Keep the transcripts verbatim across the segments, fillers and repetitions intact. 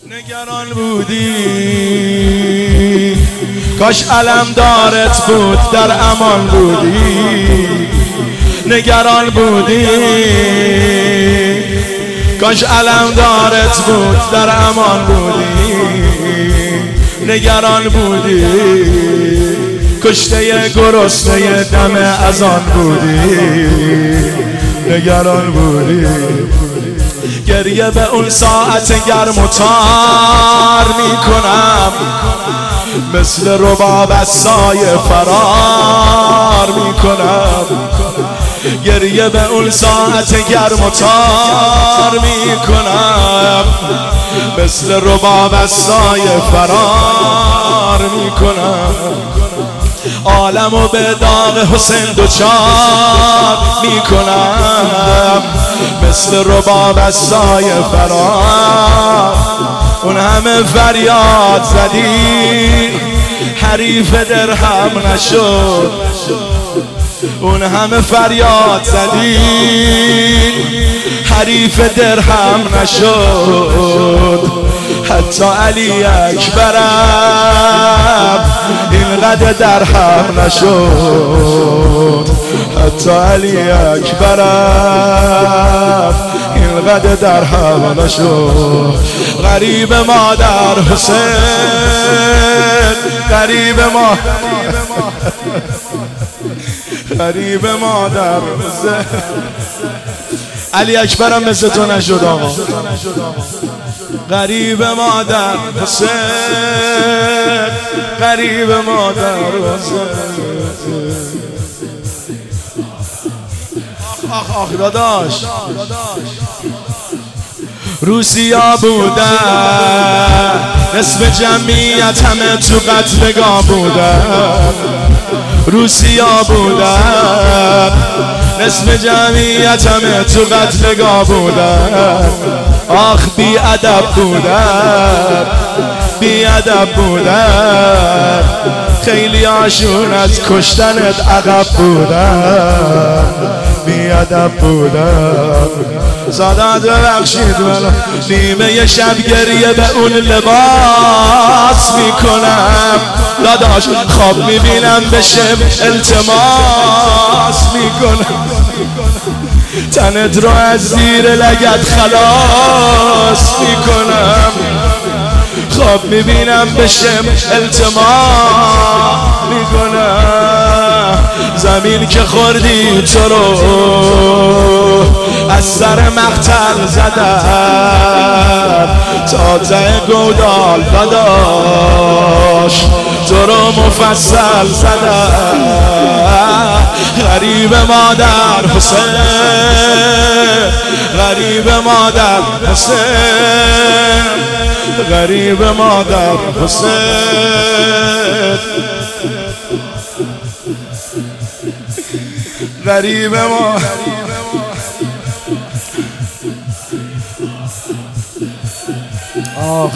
نگران بودی کاش علم دارت بود در امان بودی. نگران بودی کاش علم دارت بود در امان بودی. نگران بودی کشته گرسنه دم اذان بودی. نگران بودی گریه به اون ساعت گرم و تار میکنم، مثل رباب از سایه فرار میکنم. گریه به اون ساعت گرم و تار میکنم، مثل رباب از سایه فرار میکنم. عالمو به داغ حسین دوچار میکنم، مثل رباب از سایه فرار. اون همه فریاد زدی حریف درهم نشد، اون همه فریاد زدی حریف درهم نشد. حتی علی اکبرم اینقدر درهم نشد. حتی علی اکبرم اینقدر درهم نشد. غریب مادر حسین، غریب ما غریب مادر حسین. علی اکبرم مثل تو نشد آقا. غریب مادر حسین، غریب مادر حسین. آخ آخ داداش، روسیا بودن نصف جمعیت همه تو قتلگاه بودن. روسیا بودن نصف جمعیت همه تو قتلگاه بودن. آخ بی ادب بودن، بی ادب بودن. خیلی هاشون از کشتنت عقب بودن، بی ادب بودن. سادات ببخشید منو، نیمه شب گریه به اون لباس میکنم. داداش خواب میبینم بشم التماس میکنم. تنت رو از زیر لگد خلاص میکنم. خواب میبینم بشم التماس میکنم. زمین که خوردی تو رو از سر مقتل زدم تا ته گودال داداش تو رو مفصل زدم. غریب مادر حسین، غریب مادر حسین، غریب مادر حسین. غریب ما آخ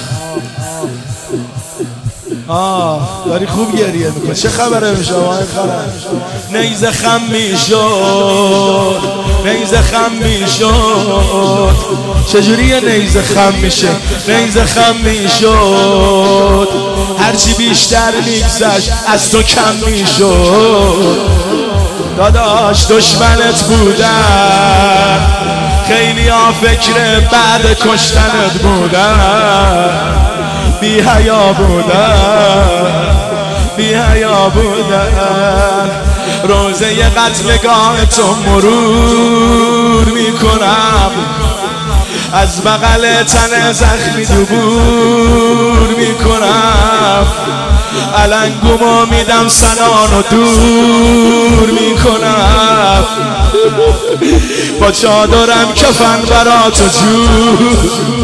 آه داری خوب گریه میکنه. چه خبره میشه آقای خرم؟ نیزه خم میشد، نیزه خم میشد. چجوری نیزه خم میشه؟ نیزه خم میشد، هرچی بیشتر میگذشت از تو کم میشد. داداش دشمنت بودن، خیلی ها فکر بعد کشتنت بودن. بی حیا بودن، بی حیا بودن. روزه قتلگاه تو مرور میکنم، از بغل تن زخمی دبور میکنم. علنگومو میدم سنانو دور میکنم. با چادرم کفن براتو جور.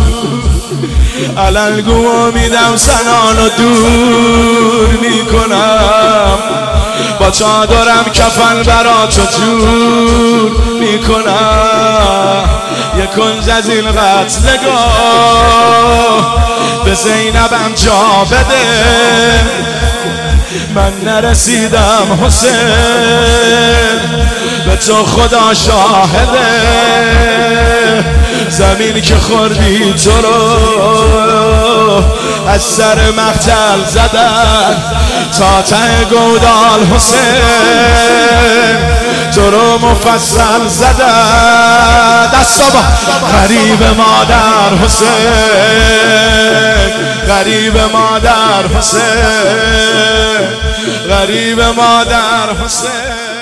علنگومو میدم سنانو دور میکنم. با چادرم کفن براتو جور میکنم. یک کنج از این قتلگاه به زینبم جا بده. من نرسیدم حسین، به تو خدا شاهده. زمین که خوردی تو رو سر مخجل زدن تا ته گودال حسین تو رو مفصل زدن. دستا با غریب مادر حسین، غریب مادر حسین، غریب مادر حسین.